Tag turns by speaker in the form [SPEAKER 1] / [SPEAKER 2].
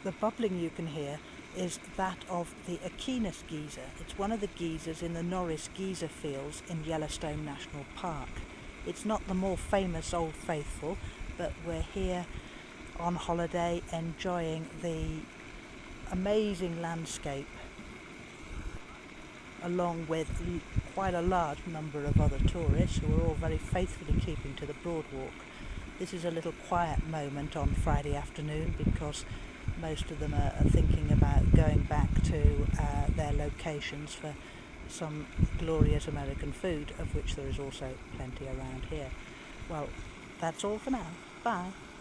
[SPEAKER 1] The bubbling you can hear is that of the Aquinas geyser. It's one of the geysers in the Norris Geyser Fields in Yellowstone National Park. It's not the more famous Old Faithful, but we're here on holiday enjoying the amazing landscape along with quite a large number of other tourists who are all very faithfully keeping to the Broadwalk. This is a little quiet moment on Friday afternoon because most of them are thinking about going back to their locations for some glorious American food, of which there is also plenty around here. Well, that's all for now. Bye.